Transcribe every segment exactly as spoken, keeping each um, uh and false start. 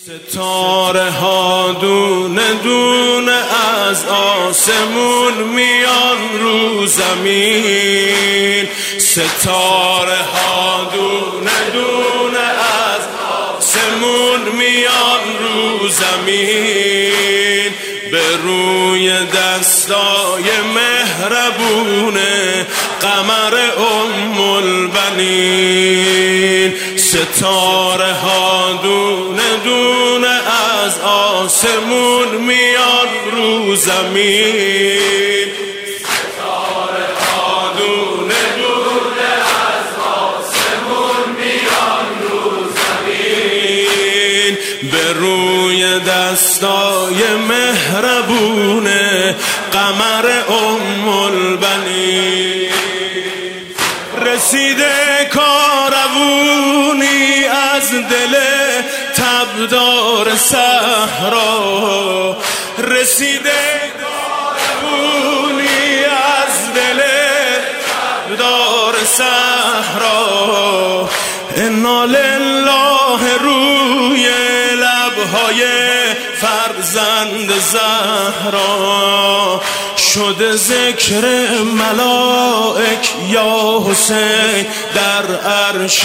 ستاره ها دونه دونه از آسمون میان رو زمین، ستاره ها دونه دونه از آسمون میان رو زمین، به روی دستای مهربونه قمر ام البنین. ستاره ها دونه دونه از آسمون میان رو زمین، ستاره ها دونه دونه از آسمون میان رو زمین، به روی دستای مهربونه قمر ام البنین. رسیده کاروونی از دل تبدار صحرا، رسیده کاروونی از دل تبدار صحرا، انا لله روی لبهای فرزند زهرا، شده ذکر ملائک یا حسین در عرش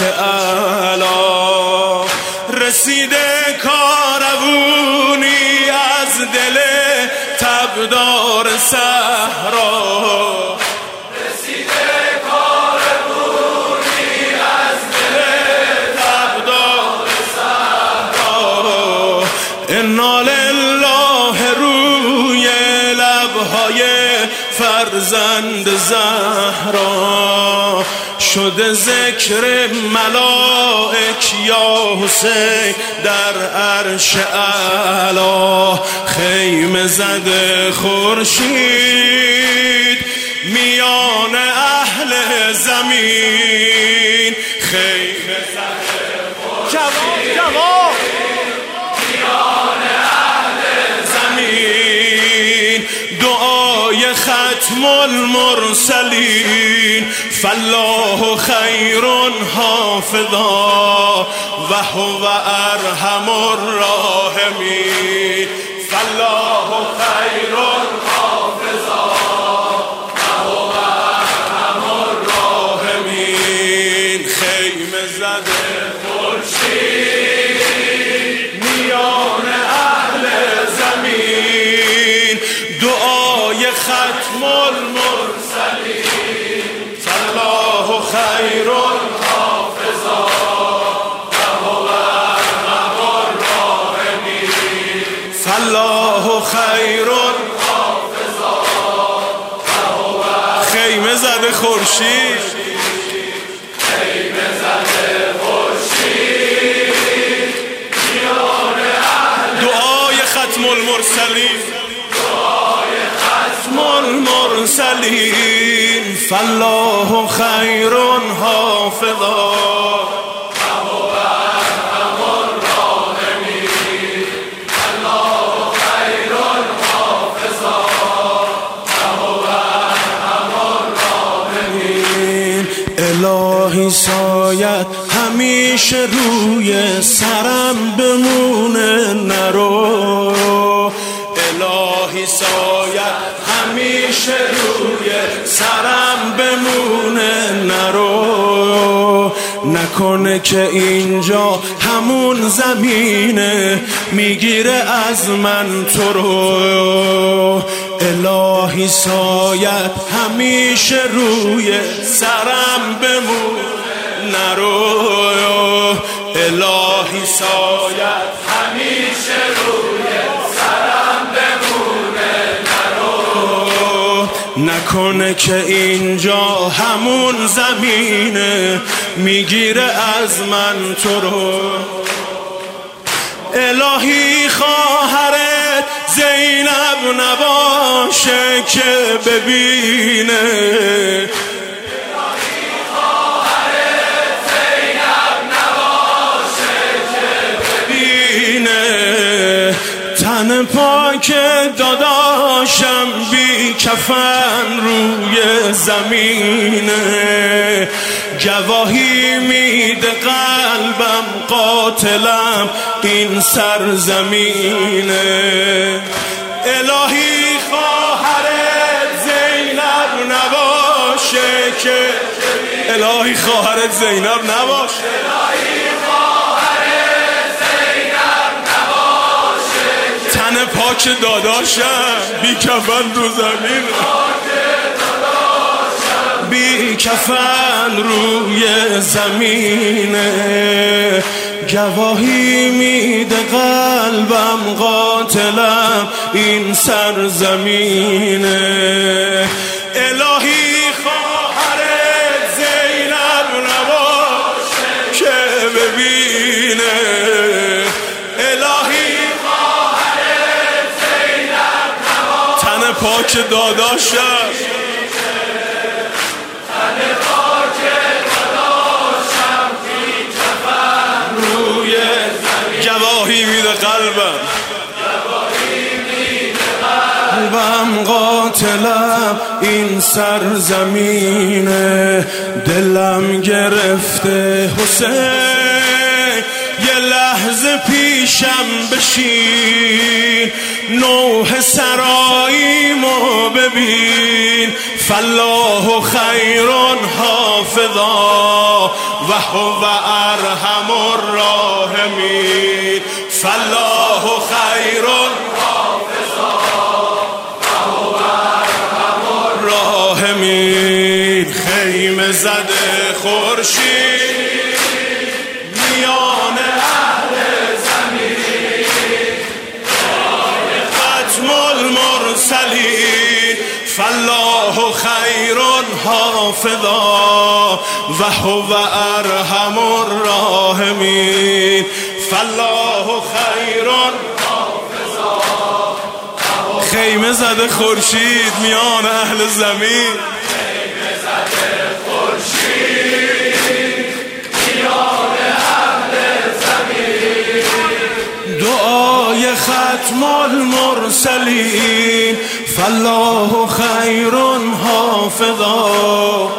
اعلی. رسیده کاروونی از دل تبدار صحرا، رسیده کاروونی از دل تبدار صحرا، انا لله روی لبهای فرزند زهرا، شده ذکر ملائک یا حسین در عرش اعلی. خیمه زده خورشید میان اهل زمین، خیمه زده خورشید میان اهل زمین، دعای ختم المرسلین فالله خیر حافظا و هو ارحم الراحمین، فالله خیر حافظا و هو ارحم الراحمین. خیمه زده خورشید میان اهل زمین، دعای ختم المرسلین فالله خیر حافظا و هو ارحم الراحمین، فالله خیر حافظا و هو. خیمه زده خورشید، خیمه زده خورشید میان اهل، دعای ختم المرسلین المرسلین فالله خیر حافظا و هو ارحم الراحمین، فالله خیر حافظا و هو ارحم الراحمین. الهی سایت همیشه روی سرم بمونه نرو، الهی سایت همیشه روی سرم بمونه نرو، نکنه که اینجا همون زمینه میگیره از من تو رو. الهی سایت همیشه روی سرم بمونه نرو، الهی سایت همیشه روی سرم بمونه نرو، نکنه که اینجا همون زمینه میگیره از من تو رو. الهی خواهرت زینب نباشه که ببینه، تن پاک داداشم بی کفن روی زمینه، گواهی میده قلبم قاتلم این سرزمینه. الهی خواهرت زینب نباشه که الهی خواهرت زینب نباشه تن پاک داداشم بی کفن رو زمین بی کفن روی زمینه. گواهی میده قلبم قاتلم این سرزمینه. الهی خواهرت زینب نباشه که ببینه. الهی خواهرت زینب نباشه تن پاک داداشم گواهی میده قلبم قلبم قاتلم این سرزمینه. دلم گرفته حسین یه لحظه پیشم بشین نوح سراییمو ببین. فالله خیر حافظا و هو ارحم الراحمین. فالله خیر حافظا و هو ارحم الراحمین. خیمه زده خورشید میان اهل زمین ختم المرسلین. فالله خیر حافظا و هو ارحم الراحمین. فالله خیر حافظا. خیمه زده خورشید میان اهل زمین خیمه زده خورشید میان اهل زمین. دعای ختم المرسلین. فالله خیر حافظا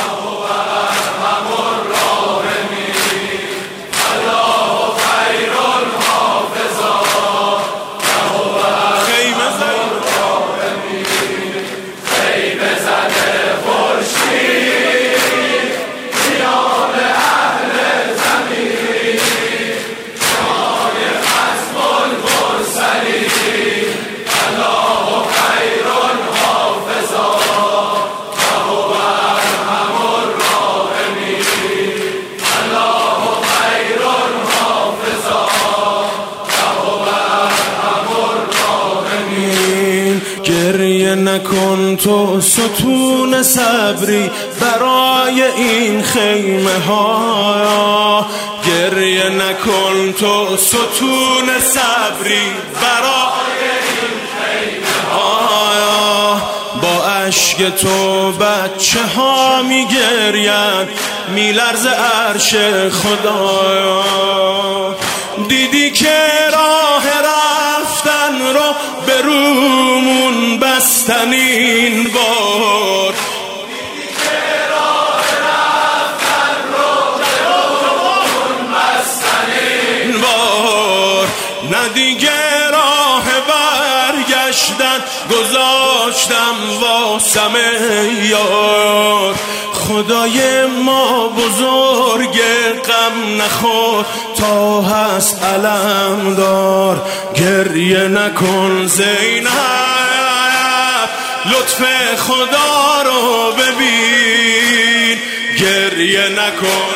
گریه نکن تو ستون صبری برای این خیمه ها. گریه نکن تو ستون صبری برای این خیمه ها. با اشک تو بچه ها می گرین میلرز عرش خدایا. دیدی که راه رفتن رو به رومون بستن این بار. دیدی که راه رفتن رو به رومون بستن این بار. نه دیگه راه برگشتن گذاشتم واسم یار. خدای ما بزرگ غم نخور تا هست علم دار. گریه نکن زینب لطف خدا رو ببین. گریه نکن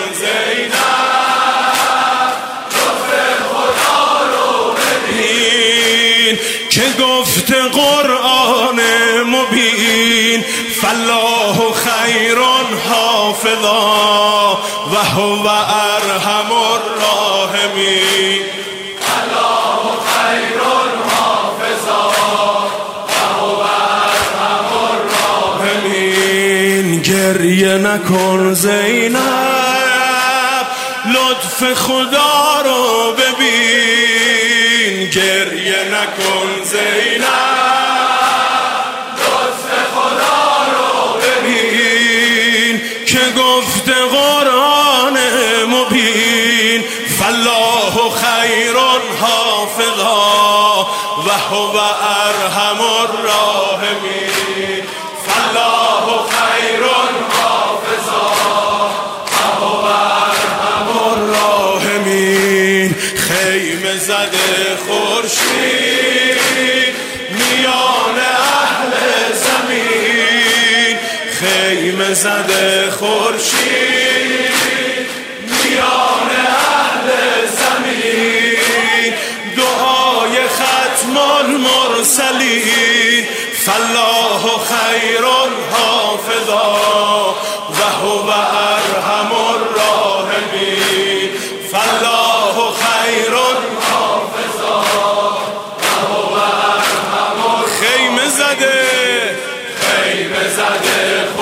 زینب لطف خدا رو ببین که گفت قرآن مبین. فالله خیر حافظا و هو ارحم الراحمین. الله خیر حافظا و هو ارحم الراحمین. گریه نکن زینب لطف خدا رو ببین. گریه نکن زینب که گفت قرآن حافظا و هو ارحم الراحمین فالله خیر حافظا و هو ارحم الراحمین. خیمه زده خورشید میان اهل زمین، خیمه زده خورشید میان اهل زمین، دعای ختم المرسلین فالله خیر حافظا و هو ارحم الراحمین فالله خیر حافظا و هو ارحم. خیمه زده خیمه زده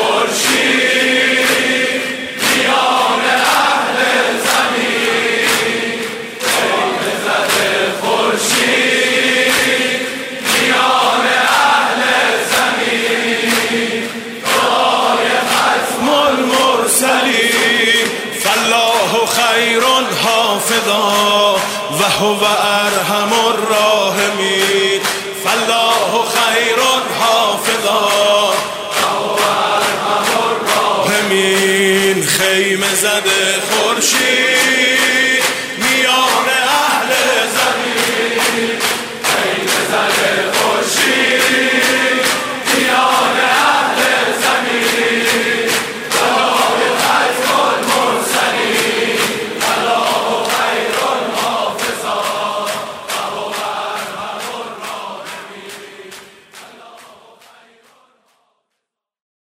خورشید میان اهل زمین، خیمه زده خورشید میان اهل زمین، دعای ختم المرسلین فالله خیر حافظا و هو ارحم الراحمین فالله خیر حافظا همین. خیمه زده خورشید میان اهل زمین، خیمه زده